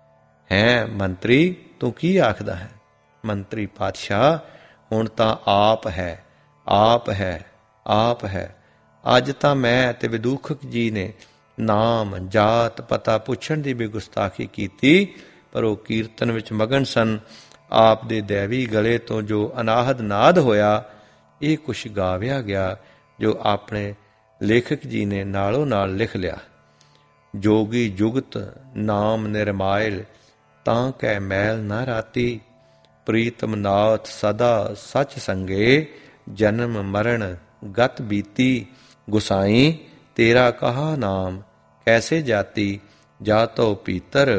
ਹੈਂ ਮੰਤਰੀ, ਤੂੰ ਕੀ ਆਖਦਾ ਹੈ? ਮੰਤਰੀ, ਪਾਤਸ਼ਾਹ, ਹੁਣ ਤਾਂ ਆਪ ਹੈ, ਆਪ ਹੈ, ਆਪ ਹੈ। ਅੱਜ ਤਾਂ ਮੈਂ ਅਤੇ ਵਿਦੂਖਕ ਜੀ ਨੇ ਨਾਮ, ਜਾਤ, ਪਤਾ ਪੁੱਛਣ ਦੀ ਵੀ ਗੁਸਤਾਖੀ ਕੀਤੀ, ਪਰ ਉਹ ਕੀਰਤਨ ਵਿੱਚ ਮਗਨ ਸਨ। ਆਪ ਦੇ ਦੈਵੀ ਗਲੇ ਤੋਂ ਜੋ ਅਨਾਹਦ ਨਾਦ ਹੋਇਆ, ਇਹ ਕੁਛ ਗਾਵਿਆ ਗਿਆ ਜੋ ਆਪਣੇ ਲੇਖਕ ਜੀ ਨੇ ਨਾਲੋਂ ਨਾਲ ਲਿਖ ਲਿਆ। ਜੋਗੀ ਜੁਗਤ ਨਾਮ ਨਿਰਮਾਇਲ, ਤਾਂ ਕੈ ਮੈਲ ਨਾ ਰਾਤੀ। ਪ੍ਰੀਤਮ ਨਾਥ ਸਦਾ ਸਚ ਸੰਗੇ, ਜਨਮ ਮਰਨ ਗਤ ਬੀਤੀ। ਗੁਸਾਈ ਤੇਰਾ ਕਹਾ ਨਾਮ, ਕੈਸੇ ਜਾਤੀ। ਜਾਤੋ ਪੀਤਰ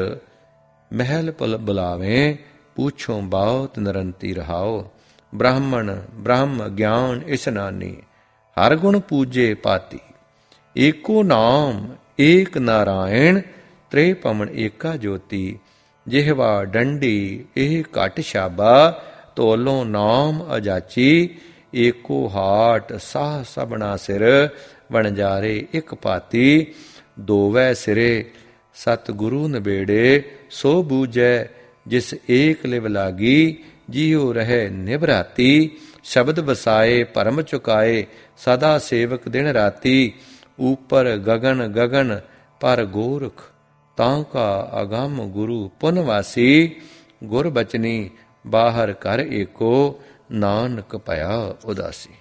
ਮਹਿਲ ਪੁਲ ਬੁਲਾਵੇਂ, पूछो बहुत निरंती रहाओ। ब्राह्मण ब्रह्म ज्ञान इसनानी, हर गुण पूजे पाती। एको नाम एक नारायण, त्रे पवन एका ज्योति। जिहवा डंडी एह घट शाबा, तोलों नाम अजाची। एको हाट साह सबना सिर, वणजारे इक पाती। दोवै सिरे सतगुरु नबेड़े, सो बूझै जिस एक लिव लागी। जियो रहे निभराती, शब्द वसाए परम चुकाए। सदा सेवक दिन राती। ऊपर गगन गगन पर गोरख, तांका अगम गुरु पुनवासी। गुर बचनी बाहर कर एको, नानक भया उदासी।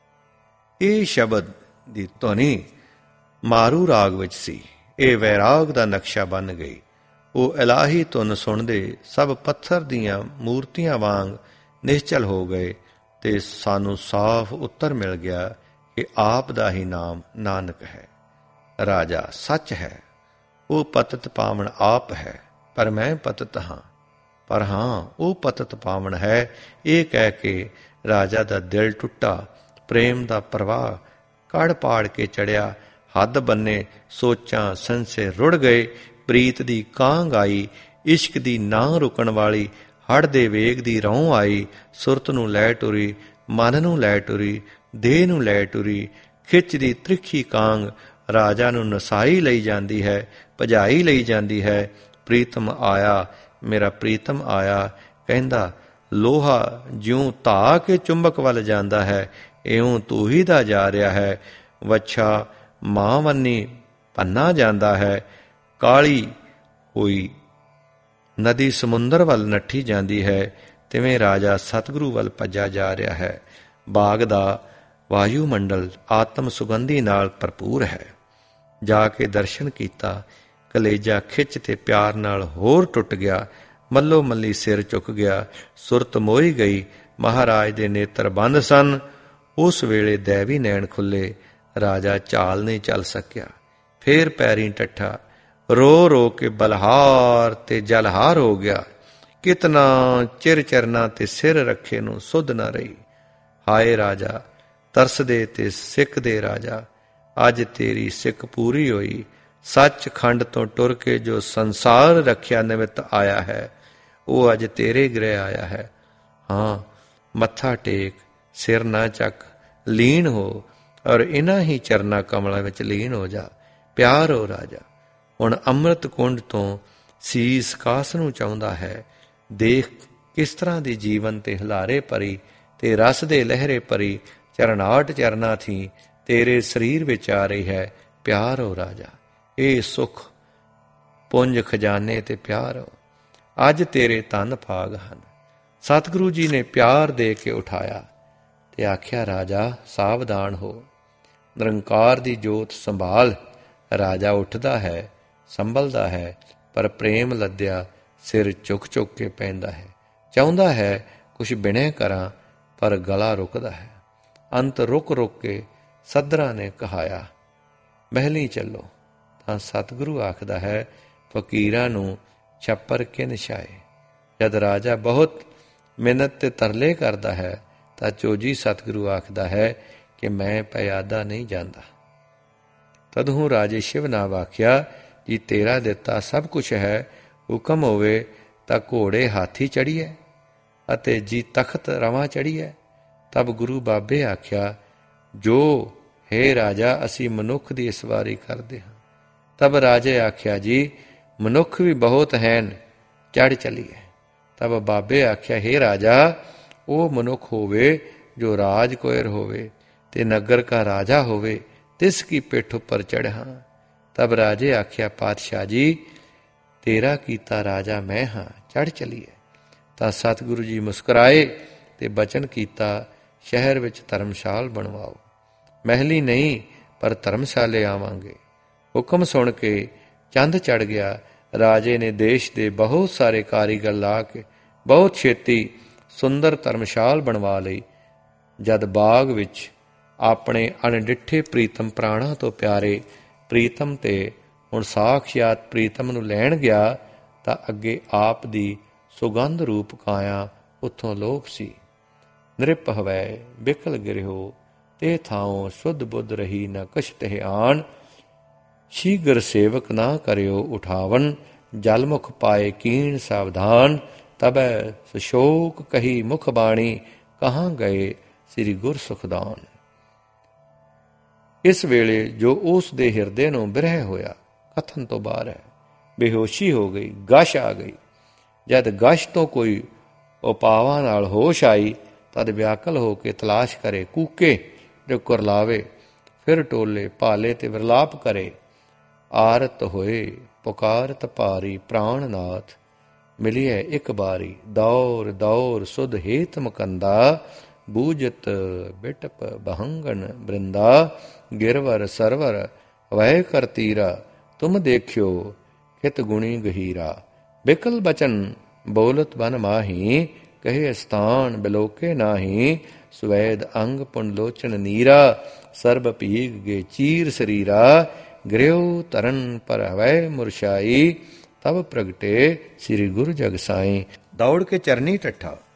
ਇਹ ਸ਼ਬਦ ਦੀ ਧੁਨੀ ਮਾਰੂ ਰਾਗ ਵਿੱਚ ਸੀ। ਇਹ ਵੈਰਾਗ ਦਾ ਨਕਸ਼ਾ ਬਣ ਗਈ। ਉਹ ਇਲਾਹੀ ਧੁਨ ਸੁਣਦੇ ਸਭ ਪੱਥਰ ਦੀਆਂ ਮੂਰਤੀਆਂ ਵਾਂਗ ਨਿਸ਼ਚਲ ਹੋ ਗਏ ਤੇ ਸਾਨੂੰ ਸਾਫ਼ ਉੱਤਰ ਮਿਲ ਗਿਆ ਕਿ ਆਪ ਦਾ ਹੀ ਨਾਮ ਨਾਨਕ ਹੈ। ਰਾਜਾ, ਸੱਚ ਹੈ, ਉਹ ਪਤਿਤ ਪਾਵਨ ਆਪ ਹੈ, ਪਰ ਮੈਂ ਪਤਿਤ ਹਾਂ। ਪਰ ਹਾਂ, ਉਹ ਪਤਿਤ ਪਾਵਨ ਹੈ। ਇਹ ਕਹਿ ਕੇ ਰਾਜਾ ਦਾ ਦਿਲ ਟੁੱਟਾ। ਪ੍ਰੇਮ ਦਾ ਪ੍ਰਵਾਹ ਕੜ ਪਾੜ ਕੇ ਚੜਿਆ। ਹੱਦ ਬੰਨੇ ਸੋਚਾਂ ਸੰਸੇ ਰੁੜ ਗਏ। ਪ੍ਰੀਤ ਦੀ ਕਾਂਘ ਆਈ, ਇਸ਼ਕ ਦੀ ਨਾ ਰੁਕਣ ਵਾਲੀ ਹੜ੍ਹ ਦੇ ਵੇਗ ਦੀ ਰਹੁ ਆਈ। ਸੁਰਤ ਨੂੰ ਲੈ ਟੁਰੀ, ਮਨ ਨੂੰ ਲੈ ਟੁਰੀ, ਦੇਹ ਨੂੰ ਲੈ ਟੁਰੀ। ਖਿੱਚ ਦੀ ਤ੍ਰਿਖੀ ਕਾਂਘ ਰਾਜਾ ਨੂੰ ਨਸਾਈ ਲਈ ਜਾਂਦੀ ਹੈ, ਭਜਾਈ ਲਈ ਜਾਂਦੀ ਹੈ। ਪ੍ਰੀਤਮ ਆਇਆ, ਮੇਰਾ ਪ੍ਰੀਤਮ ਆਇਆ, ਕਹਿੰਦਾ ਲੋਹਾ ਜਿਉਂ ਧਾ ਕੇ ਚੁੰਬਕ ਵੱਲ ਜਾਂਦਾ ਹੈ, ਇਉਂ ਤੂਹੀ ਦਾ ਜਾ ਰਿਹਾ ਹੈ। ਵੱਛਾ ਮਾਂ ਵੰਨੀ ਭੰਨਾ ਜਾਂਦਾ ਹੈ। ਕਾਲੀ ਹੋਈ ਨਦੀ ਸਮੁੰਦਰ ਵੱਲ ਨੱਠੀ ਜਾਂਦੀ ਹੈ, ਤਿਵੇਂ ਰਾਜਾ ਸਤਿਗੁਰੂ ਵੱਲ ਭੱਜਾ ਜਾ ਰਿਹਾ ਹੈ। ਬਾਗ ਦਾ ਵਾਯੂਮੰਡਲ ਆਤਮ ਸੁਗੰਧੀ ਨਾਲ ਭਰਪੂਰ ਹੈ। ਜਾ ਕੇ ਦਰਸ਼ਨ ਕੀਤਾ, ਕਲੇਜਾ ਖਿੱਚ ਤੇ ਪਿਆਰ ਨਾਲ ਹੋਰ ਟੁੱਟ ਗਿਆ। ਮੱਲੋ ਮੱਲੀ ਸਿਰ ਝੁਕ ਗਿਆ, ਸੁਰਤ ਮੋਹੀ ਗਈ। ਮਹਾਰਾਜ ਦੇ ਨੇਤਰ ਬੰਦ ਸਨ। ਉਸ ਵੇਲੇ ਦੈਵੀ ਨੈਣ ਖੁੱਲੇ। ਰਾਜਾ ਚਾਲ ਨਹੀਂ ਚੱਲ ਸਕਿਆ। ਫੇਰ ਪੈਰੀਂ ਟੱਠਾ, ਰੋ ਰੋ ਕੇ ਬਲਹਾਰ ਤੇ ਜਲਹਾਰ ਹੋ ਗਿਆ। ਕਿਤਨਾ ਚਿਰ ਚਰਨਾ ਤੇ ਸਿਰ ਰੱਖੇ ਨੂੰ ਸੁਧ ਨਾ ਰਹੀ। ਹਾਏ ਰਾਜਾ, ਤਰਸਦੇ ਤੇ ਸਿੱਖ ਦੇ ਰਾਜਾ, ਅੱਜ ਤੇਰੀ ਸਿੱਖ ਪੂਰੀ ਹੋਈ। ਸੱਚ ਖੰਡ ਤੋਂ ਟੁਰ ਕੇ ਜੋ ਸੰਸਾਰ ਰੱਖਿਆ ਨਿਮਿਤ ਆਇਆ ਹੈ, ਉਹ ਅੱਜ ਤੇਰੇ ਗ੍ਰਹਿ ਆਇਆ ਹੈ। ਹਾਂ, ਮੱਥਾ ਟੇਕ, ਸਿਰ ਨਾ ਚੱਕ, ਲੀਨ ਹੋ ਔਰ ਇਹਨਾਂ ਹੀ ਚਰਨਾ ਕਮਲਾਂ ਵਿੱਚ ਲੀਨ ਹੋ ਜਾ। ਪਿਆਰ ਹੋ ਰਾਜਾ। ਹੁਣ ਅੰਮ੍ਰਿਤ ਕੁੰਡ ਤੋਂ ਸੀਸ ਕਾਸ ਨੂੰ ਚਾਹੁੰਦਾ ਹੈ। ਦੇਖ ਕਿਸ ਤਰ੍ਹਾਂ ਦੀ ਜੀਵਨ ਤੇ ਹਲਾਰੇ ਭਰੀ ਤੇ ਰਸ ਦੇ ਲਹਿਰੇ ਭਰੀ ਚਰਨਾਟ ਚਰਨਾ ਥੀ ਤੇਰੇ ਸਰੀਰ ਵਿੱਚ ਆ ਰਹੀ ਹੈ। ਪਿਆਰ ਹੋ ਰਾਜਾ। ਇਹ ਸੁਖ ਪੁੰਜ ਖਜ਼ਾਨੇ ਤੇ ਪਿਆਰ ਹੋ। ਅੱਜ ਤੇਰੇ ਧਨ ਭਾਗ ਹਨ। ਸਤਿਗੁਰੂ ਜੀ ਨੇ ਪਿਆਰ ਦੇ ਕੇ ਉਠਾਇਆ ਤੇ ਆਖਿਆ, ਰਾਜਾ ਸਾਵਧਾਨ ਹੋ, ਨਿਰੰਕਾਰ ਦੀ ਜੋਤ ਸੰਭਾਲ। ਰਾਜਾ ਉੱਠਦਾ ਹੈ, ਸੰਭਲਦਾ ਹੈ, ਪਰ ਪ੍ਰੇਮ ਲੱਦਿਆ ਸਿਰ ਝੁਕ ਝੁਕ ਕੇ ਪੈਂਦਾ ਹੈ। ਚਾਹੁੰਦਾ ਹੈ ਕੁਛ ਬਿਣੇ ਕਰਾਂ, ਪਰ ਗਲਾ ਰੁਕਦਾ ਹੈ। ਅੰਤ ਰੁਕ ਰੁਕ ਕੇ ਸੱਧਰਾਂ ਨੇ ਕਹਾਇਆ, ਮਹਿਲੀਂ ਚੱਲੋ। ਤਾਂ ਸਤਿਗੁਰੂ ਆਖਦਾ ਹੈ, ਫਕੀਰਾਂ ਨੂੰ ਛੱਪਰ ਕਿਨ ਛਾਏ। ਜਦ ਰਾਜਾ ਬਹੁਤ ਮਿਹਨਤ ਤੇ ਤਰਲੇ ਕਰਦਾ ਹੈ ਤਾਂ ਚੋਜੀ ਸਤਿਗੁਰੂ ਆਖਦਾ ਹੈ ਕਿ ਮੈਂ ਪਿਆਦਾ ਨਹੀਂ ਜਾਂਦਾ। ਤਦਹੂੰ ਰਾਜੇ ਸ਼ਿਵ ਨਾਮ ਆਖਿਆ, ਜੀ ਤੇਰਾ ਦਿੱਤਾ ਸਭ ਕੁਛ ਹੈ, ਹੁਕਮ ਹੋਵੇ ਤਾਂ ਘੋੜੇ ਹਾਥੀ ਚੜੀਏ ਅਤੇ ਜੀ ਤਖਤ ਰਵਾਂ ਚੜੀਏ। ਤਬ ਗੁਰੂ ਬਾਬੇ ਆਖਿਆ, ਜੋ ਹੇ ਰਾਜਾ ਅਸੀਂ ਮਨੁੱਖ ਦੀ ਸਵਾਰੀ ਕਰਦੇ ਹਾਂ। ਤਬ ਰਾਜੇ ਆਖਿਆ, ਜੀ ਮਨੁੱਖ ਵੀ ਬਹੁਤ ਹਨ, ਚੜ੍ਹ ਚਲੀਏ। ਤਬ ਬਾਬੇ ਆਖਿਆ, ਹੇ ਰਾਜਾ ਉਹ ਮਨੁੱਖ ਹੋਵੇ ਜੋ ਰਾਜ ਕੋਇਰ ਹੋਵੇ ਤੇ ਨਗਰ ਕਾ ਰਾਜਾ ਹੋਵੇ, ਤਿਸ ਕੀ ਪਿੱਠ ਉੱਪਰ ਚੜ੍ਹਾਂ। ਤਬ ਰਾਜੇ ਆਖਿਆ, ਪਾਤਸ਼ਾਹ ਜੀ ਤੇਰਾ ਕੀਤਾ ਰਾਜਾ ਮੈਂ ਹਾਂ, ਚੜ੍ਹ ਚਲੀਏ। ਤਾਂ ਸਤਿਗੁਰੂ ਜੀ ਮੁਸਕਰਾਏ ਤੇ ਬਚਨ ਕੀਤਾ, ਸ਼ਹਿਰ ਵਿੱਚ ਧਰਮਸ਼ਾਲ ਬਣਵਾਓ। ਮਹਿਲੀ ਨਹੀਂ ਪਰ ਧਰਮਸ਼ਾਲੇ ਆਵਾਂਗੇ। ਹੁਕਮ ਸੁਣ ਕੇ ਚੰਦ ਚੜ੍ਹ ਗਿਆ। ਰਾਜੇ ਨੇ ਦੇਸ਼ ਦੇ ਬਹੁਤ ਸਾਰੇ ਕਾਰੀਗਰ ਲਾ ਕੇ ਬਹੁਤ ਛੇਤੀ ਸੁੰਦਰ ਧਰਮਸ਼ਾਲ ਬਣਵਾ ਲਈ। ਜਦ ਬਾਗ ਵਿੱਚ ਆਪਣੇ ਅਣਡਿੱਠੇ ਪ੍ਰੀਤਮ ਪ੍ਰਾਣਾਂ ਤੋਂ ਪਿਆਰੇ ਪ੍ਰੀਤਮ ਤੇ ਹੁਣ ਸਾਖਸ਼ਾਤ ਪ੍ਰੀਤਮ ਨੂੰ ਲੈਣ ਗਿਆ ਤਾਂ ਅੱਗੇ ਆਪ ਦੀ ਸੁਗੰਧ ਰੂਪ ਕਾਇਆ ਉੱਥੋਂ ਲੋਪ ਸੀ। ਨਿਰਪ ਹਵੈ ਬਿਕਲ ਗਿਰਿਓ, ਤੇ ਥਾਉ ਸੁਧ ਬੁੱਧ ਰਹੀ ਨ ਕਛ ਤਹਿ ਆਣ। ਸ਼ੀਘਰ ਸੇਵਕ ਨਾ ਕਰਿਓ ਉਠਾਵਨ, ਜਲ ਮੁਖ ਪਾਏ ਕੀਣ ਸਾਵਧਾਨ। ਤਬੈ ਸੁਸ਼ੋਕ ਕਹੀ ਮੁਖ ਬਾਣੀ, ਕਹਾਂ ਗਏ ਸ੍ਰੀ ਗੁਰ ਸੁਖਦਾਨ। ਇਸ ਵੇਲੇ ਜੋ ਉਸ ਦੇ ਹਿਰਦੇ ਨੂੰ ਬਿਰਹਿ ਹੋਇਆ, ਕਥਨ ਤੋਂ ਬਾਹਰ ਹੈ। ਬੇਹੋਸ਼ੀ ਹੋ ਗਈ, ਗਸ਼ ਆ ਗਈ। ਜਦ ਗਸ਼ ਤੋਂ ਕੋਈ ਉਪਾਵਾਂ ਨਾਲ ਹੋਸ਼ ਆਈ ਤਦ ਵਿਆਕਲ ਹੋ ਕੇ ਤਲਾਸ਼ ਕਰੇ, ਕੂਕੇ ਜੋ ਕੁਰਲਾਵੇ, ਫਿਰ ਟੋਲੇ ਭਾਲੇ ਤੇ ਵਿਰਲਾਪ ਕਰੇ। ਆਰਤ ਹੋਏ ਪੁਕਾਰਤ ਭਾਰੀ ਪ੍ਰਾਣਨਾਥ, ਮਿਲੀਐ ਇੱਕ ਬਾਰੀ। ਦੌਰ ਦੌਰ ਸੁਧ ਹੇਤ ਮੁਕੰਦਾ, ਬੂਝਤ ਬਿਟਪ ਬਹੰਗਨ ਬ੍ਰਿੰਦਾ। ਗਿਰਵਰ ਸਰਵਰ ਵੈ ਕਰ ਤੀਰਾ, ਤੁਮ ਦੇਖਿਓ ਹਿਤ ਗੁਣੀ ਗਹੀਰਾ। ਬਿਕਲ ਬਚਨ ਬੋਲਤ ਬਨ ਮਾਹੀ, ਕਹੇ ਸਥਾਨ ਬਿਲੋਕੇ ਨਾਹੀ। ਸੁਵੈਦ ਅੰਗ ਪੁੰਡ ਲੋਚਨ ਨੀਰਾ, ਸਰਬ ਭੀਗ ਗੇ ਚੀਰ ਸਰੀਰਾ। ਗ੍ਰਿਉ ਤਰਨ ਪਰ ਹਵੈ ਮੁਰਸ਼ਾਈ, ਤਬ ਪ੍ਰਗਟੇ ਸ੍ਰੀ ਗੁਰੂ ਜਗ ਸਾਈ। ਦੌੜ ਕੇ ਚਰਨੀ ਟੱਠਾ।